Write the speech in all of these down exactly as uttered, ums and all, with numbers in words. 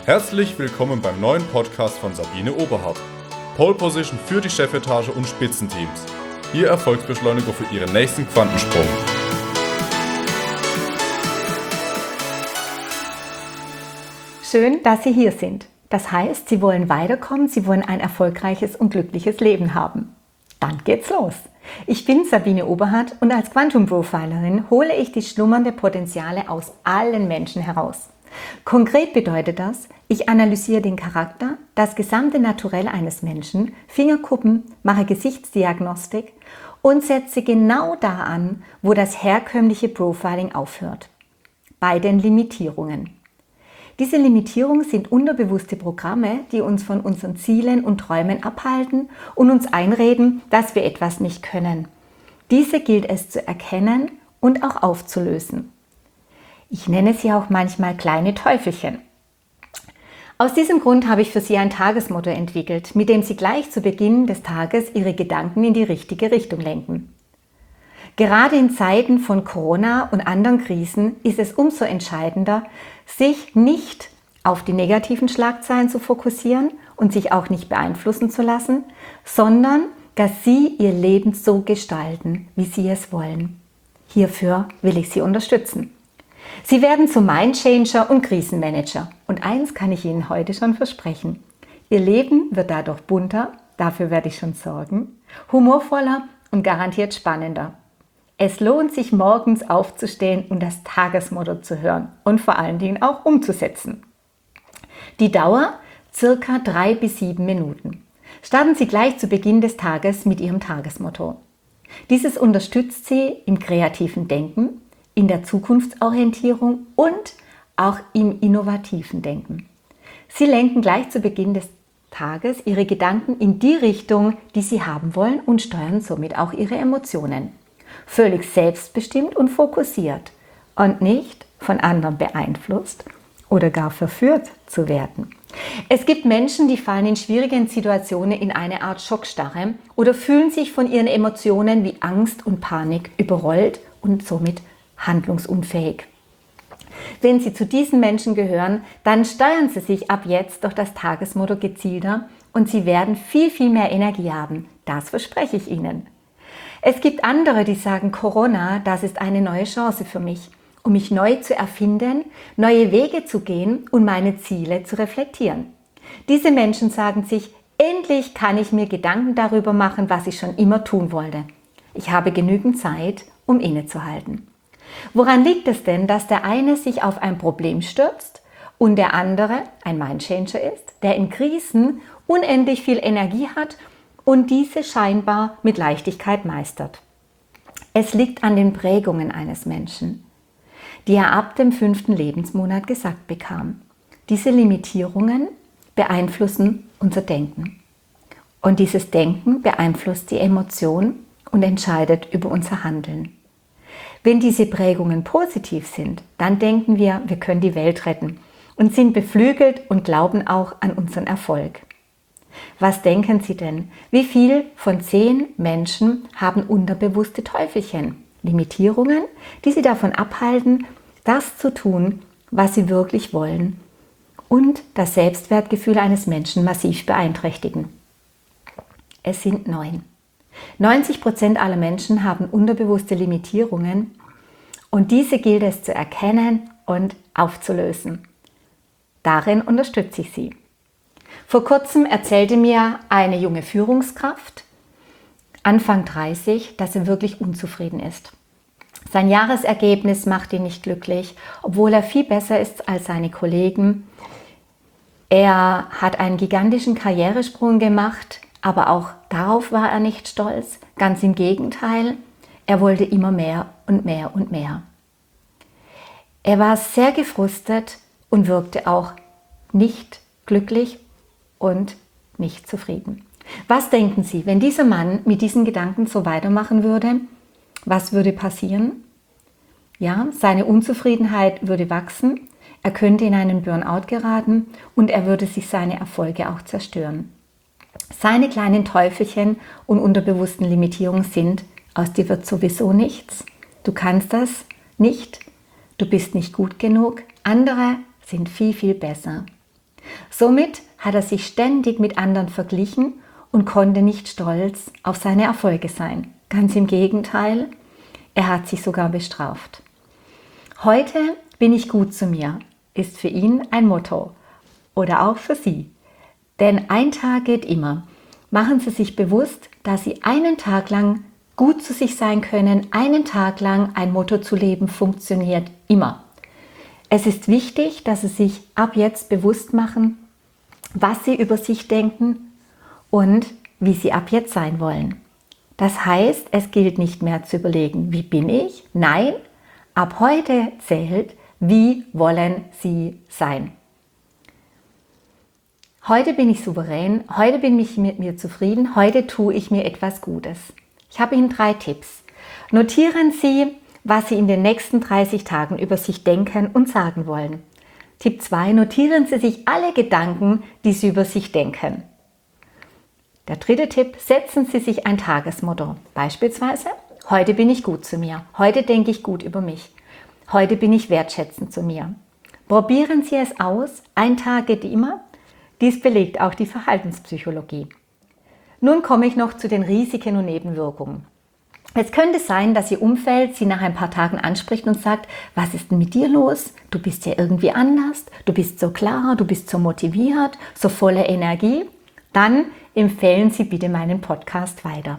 Herzlich willkommen beim neuen Podcast von Sabine Oberhardt. Pole Position für die Chefetage und Spitzenteams. Ihr Erfolgsbeschleuniger für Ihren nächsten Quantensprung. Schön, dass Sie hier sind. Das heißt, Sie wollen weiterkommen, Sie wollen ein erfolgreiches und glückliches Leben haben. Dann geht's los. Ich bin Sabine Oberhardt und als Quantum Profilerin hole ich die schlummernde Potenziale aus allen Menschen heraus. Konkret bedeutet das, ich analysiere den Charakter, das gesamte Naturell eines Menschen, Fingerkuppen, mache Gesichtsdiagnostik und setze genau da an, wo das herkömmliche Profiling aufhört. Bei den Limitierungen. Diese Limitierungen sind unterbewusste Programme, die uns von unseren Zielen und Träumen abhalten und uns einreden, dass wir etwas nicht können. Diese gilt es zu erkennen und auch aufzulösen. Ich nenne sie auch manchmal kleine Teufelchen. Aus diesem Grund habe ich für Sie ein Tagesmotto entwickelt, mit dem Sie gleich zu Beginn des Tages Ihre Gedanken in die richtige Richtung lenken. Gerade in Zeiten von Corona und anderen Krisen ist es umso entscheidender, sich nicht auf die negativen Schlagzeilen zu fokussieren und sich auch nicht beeinflussen zu lassen, sondern dass Sie Ihr Leben so gestalten, wie Sie es wollen. Hierfür will ich Sie unterstützen. Sie werden zum Mindchanger und Krisenmanager. Und eins kann ich Ihnen heute schon versprechen. Ihr Leben wird dadurch bunter, dafür werde ich schon sorgen, humorvoller und garantiert spannender. Es lohnt sich, morgens aufzustehen und das Tagesmotto zu hören und vor allen Dingen auch umzusetzen. Die Dauer circa drei bis sieben Minuten. Starten Sie gleich zu Beginn des Tages mit Ihrem Tagesmotto. Dieses unterstützt Sie im kreativen Denken, in der Zukunftsorientierung und auch im innovativen Denken. Sie lenken gleich zu Beginn des Tages Ihre Gedanken in die Richtung, die Sie haben wollen und steuern somit auch Ihre Emotionen. Völlig selbstbestimmt und fokussiert und nicht von anderen beeinflusst oder gar verführt zu werden. Es gibt Menschen, die fallen in schwierigen Situationen in eine Art Schockstarre oder fühlen sich von ihren Emotionen wie Angst und Panik überrollt und somit handlungsunfähig. Wenn Sie zu diesen Menschen gehören, dann steuern Sie sich ab jetzt durch das Tagesmotto gezielter und Sie werden viel, viel mehr Energie haben. Das verspreche ich Ihnen. Es gibt andere, die sagen, Corona, das ist eine neue Chance für mich, um mich neu zu erfinden, neue Wege zu gehen und meine Ziele zu reflektieren. Diese Menschen sagen sich, endlich kann ich mir Gedanken darüber machen, was ich schon immer tun wollte. Ich habe genügend Zeit, um innezuhalten. Woran liegt es denn, dass der eine sich auf ein Problem stürzt und der andere ein Mindchanger ist, der in Krisen unendlich viel Energie hat und diese scheinbar mit Leichtigkeit meistert? Es liegt an den Prägungen eines Menschen, die er ab dem fünften Lebensmonat gesagt bekam. Diese Limitierungen beeinflussen unser Denken. Und dieses Denken beeinflusst die Emotion und entscheidet über unser Handeln. Wenn diese Prägungen positiv sind, dann denken wir, wir können die Welt retten und sind beflügelt und glauben auch an unseren Erfolg. Was denken Sie denn? Wie viel von zehn Menschen haben unterbewusste Teufelchen, Limitierungen, die sie davon abhalten, das zu tun, was sie wirklich wollen und das Selbstwertgefühl eines Menschen massiv beeinträchtigen? Es sind neun. neunzig Prozent aller Menschen haben unterbewusste Limitierungen und diese gilt es zu erkennen und aufzulösen. Darin unterstütze ich Sie. Vor kurzem erzählte mir eine junge Führungskraft, Anfang dreißig, dass er wirklich unzufrieden ist. Sein Jahresergebnis macht ihn nicht glücklich, obwohl er viel besser ist als seine Kollegen. Er hat einen gigantischen Karrieresprung gemacht, aber auch darauf war er nicht stolz. Ganz im Gegenteil, er wollte immer mehr und mehr und mehr. Er war sehr gefrustet und wirkte auch nicht glücklich und nicht zufrieden. Was denken Sie, wenn dieser Mann mit diesen Gedanken so weitermachen würde? Was würde passieren? Ja, seine Unzufriedenheit würde wachsen, er könnte in einen Burnout geraten und er würde sich seine Erfolge auch zerstören. Seine kleinen Teufelchen und unterbewussten Limitierungen sind, aus dir wird sowieso nichts, du kannst das nicht, du bist nicht gut genug, andere sind viel, viel besser. Somit hat er sich ständig mit anderen verglichen und konnte nicht stolz auf seine Erfolge sein. Ganz im Gegenteil, er hat sich sogar bestraft. Heute bin ich gut zu mir, ist für ihn ein Motto oder auch für Sie. Denn ein Tag geht immer. Machen Sie sich bewusst, dass Sie einen Tag lang gut zu sich sein können. Einen Tag lang ein Motto zu leben funktioniert immer. Es ist wichtig, dass Sie sich ab jetzt bewusst machen, was Sie über sich denken und wie Sie ab jetzt sein wollen. Das heißt, es gilt nicht mehr zu überlegen, wie bin ich? Nein, ab heute zählt, wie wollen Sie sein? Heute bin ich souverän, heute bin ich mit mir zufrieden, heute tue ich mir etwas Gutes. Ich habe Ihnen drei Tipps. Notieren Sie, was Sie in den nächsten dreißig Tagen über sich denken und sagen wollen. Tipp zwei. Notieren Sie sich alle Gedanken, die Sie über sich denken. Der dritte Tipp, setzen Sie sich ein Tagesmotto. Beispielsweise, heute bin ich gut zu mir, heute denke ich gut über mich, heute bin ich wertschätzend zu mir. Probieren Sie es aus, ein Tag geht immer. Dies belegt auch die Verhaltenspsychologie. Nun komme ich noch zu den Risiken und Nebenwirkungen. Es könnte sein, dass Ihr Umfeld Sie nach ein paar Tagen anspricht und sagt, was ist denn mit dir los? Du bist ja irgendwie anders, du bist so klar, du bist so motiviert, so voller Energie. Dann empfehlen Sie bitte meinen Podcast weiter.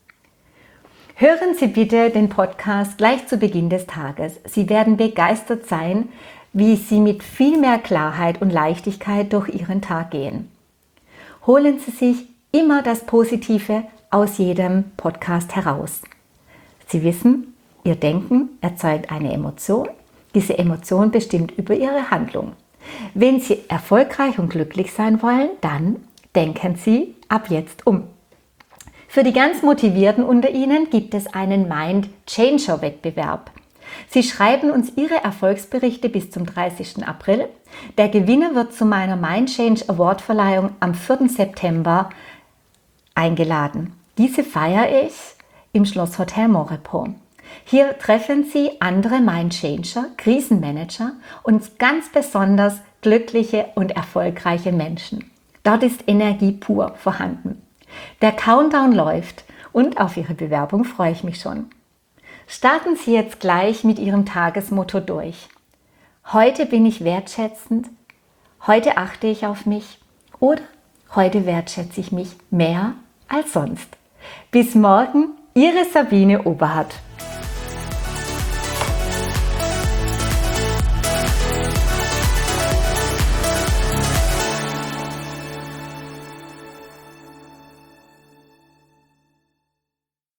Hören Sie bitte den Podcast gleich zu Beginn des Tages. Sie werden begeistert sein, wie Sie mit viel mehr Klarheit und Leichtigkeit durch Ihren Tag gehen. Holen Sie sich immer das Positive aus jedem Podcast heraus. Sie wissen, Ihr Denken erzeugt eine Emotion. Diese Emotion bestimmt über Ihre Handlung. Wenn Sie erfolgreich und glücklich sein wollen, dann denken Sie ab jetzt um. Für die ganz Motivierten unter Ihnen gibt es einen Mind Changer Wettbewerb. Sie schreiben uns Ihre Erfolgsberichte bis zum dreißigsten April. Der Gewinner wird zu meiner Mind Change Award Verleihung am vierten September eingeladen. Diese feiere ich im Schlosshotel Maurepas. Hier treffen Sie andere Mind Changer, Krisenmanager und ganz besonders glückliche und erfolgreiche Menschen. Dort ist Energie pur vorhanden. Der Countdown läuft und auf Ihre Bewerbung freue ich mich schon. Starten Sie jetzt gleich mit Ihrem Tagesmotto durch. Heute bin ich wertschätzend, heute achte ich auf mich oder heute wertschätze ich mich mehr als sonst. Bis morgen, Ihre Sabine Oberhardt.